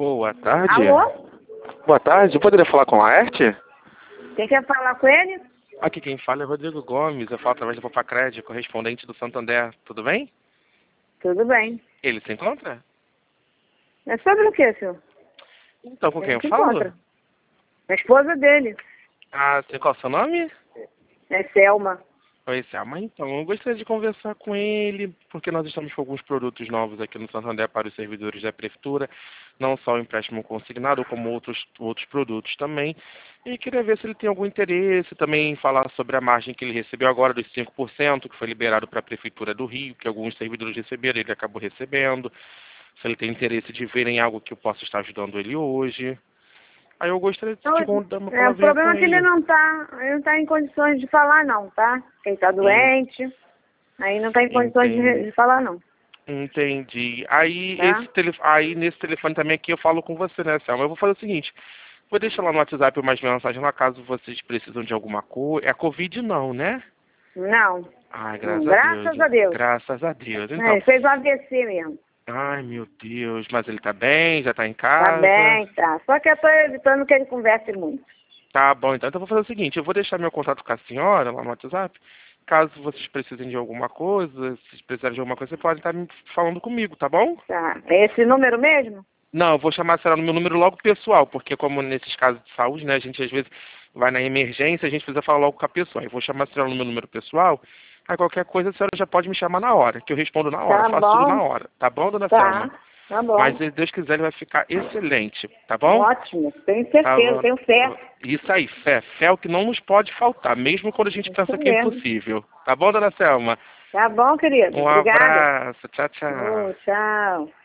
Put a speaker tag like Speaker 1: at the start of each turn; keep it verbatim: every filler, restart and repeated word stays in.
Speaker 1: Boa tarde.
Speaker 2: Alô?
Speaker 1: Boa tarde. Eu poderia falar com a Laerte?
Speaker 2: Quem quer falar com ele?
Speaker 1: Aqui quem fala é Rodrigo Gomes. Eu falo através do Papacred, correspondente do Santander. Tudo bem?
Speaker 2: Tudo bem.
Speaker 1: Ele se encontra?
Speaker 2: É sobre o que, senhor?
Speaker 1: Então, com quem
Speaker 2: Ele
Speaker 1: eu
Speaker 2: se
Speaker 1: falo?
Speaker 2: encontra. A esposa dele.
Speaker 1: Ah, sei qual é o seu nome?
Speaker 2: É Selma.
Speaker 1: Oi, Selma. Então, eu gostaria de conversar com ele, porque nós estamos com alguns produtos novos aqui no Santander para os servidores da Prefeitura, não só o empréstimo consignado, como outros, outros produtos também. E queria ver se ele tem algum interesse também em falar sobre a margem que ele recebeu agora dos cinco por cento, que foi liberado para a Prefeitura do Rio, que alguns servidores receberam, ele acabou recebendo. Se ele tem interesse de ver em algo que eu possa estar ajudando ele hoje. Aí eu gostaria de
Speaker 2: Então,
Speaker 1: te dar uma
Speaker 2: é, o
Speaker 1: palavrinha
Speaker 2: problema
Speaker 1: com
Speaker 2: é que ele
Speaker 1: ele.
Speaker 2: não tá, ele não tá em condições de falar não, tá? Ele tá doente. Aí não tá em condições de,
Speaker 1: Entendi.
Speaker 2: de falar não.
Speaker 1: Entendi. Aí,
Speaker 2: Tá?
Speaker 1: esse telef... Aí nesse telefone também aqui eu falo com você, né, Selma? Eu vou fazer o seguinte, vou deixar lá no WhatsApp umas mensagens lá, caso vocês precisam de alguma coisa. É a Covid não, né?
Speaker 2: Não.
Speaker 1: Ai,
Speaker 2: Não,
Speaker 1: graças a Deus.
Speaker 2: graças a Deus.
Speaker 1: Graças a Deus.
Speaker 2: É,
Speaker 1: Então,
Speaker 2: ele fez um A V C mesmo.
Speaker 1: ai, meu Deus. Mas ele tá bem? Já tá em
Speaker 2: Tá
Speaker 1: casa?
Speaker 2: bem, tá. Só que eu tô evitando que ele converse muito.
Speaker 1: Tá bom, então. Então eu vou fazer o seguinte, eu vou deixar meu contato com a senhora lá no WhatsApp. Caso vocês precisem de alguma coisa, se precisarem de alguma coisa, você pode estar me falando comigo, tá bom?
Speaker 2: Tá. É esse número mesmo?
Speaker 1: Não, eu vou chamar a senhora no meu número logo pessoal, porque como nesses casos de saúde, né, a gente às vezes vai na emergência, a gente precisa falar logo com a pessoa. Eu vou chamar a senhora no meu número pessoal, aí qualquer coisa a senhora já pode me chamar na hora, que eu respondo na hora,
Speaker 2: Tá
Speaker 1: faço tudo na
Speaker 2: bom.
Speaker 1: hora. Tá bom, dona Selma?
Speaker 2: Tá. Tá bom.
Speaker 1: Mas se Deus quiser, ele vai ficar excelente, tá bom?
Speaker 2: Ótimo. Tenho
Speaker 1: Tá
Speaker 2: certeza,
Speaker 1: bom.
Speaker 2: tenho fé.
Speaker 1: Isso aí, fé. Fé é o que não nos pode faltar, mesmo quando a gente
Speaker 2: Isso
Speaker 1: pensa que é
Speaker 2: mesmo.
Speaker 1: impossível. Tá bom, dona Selma?
Speaker 2: Tá bom, querido.
Speaker 1: Um
Speaker 2: Obrigada.
Speaker 1: abraço. Tchau, tchau.
Speaker 2: Ô, tchau.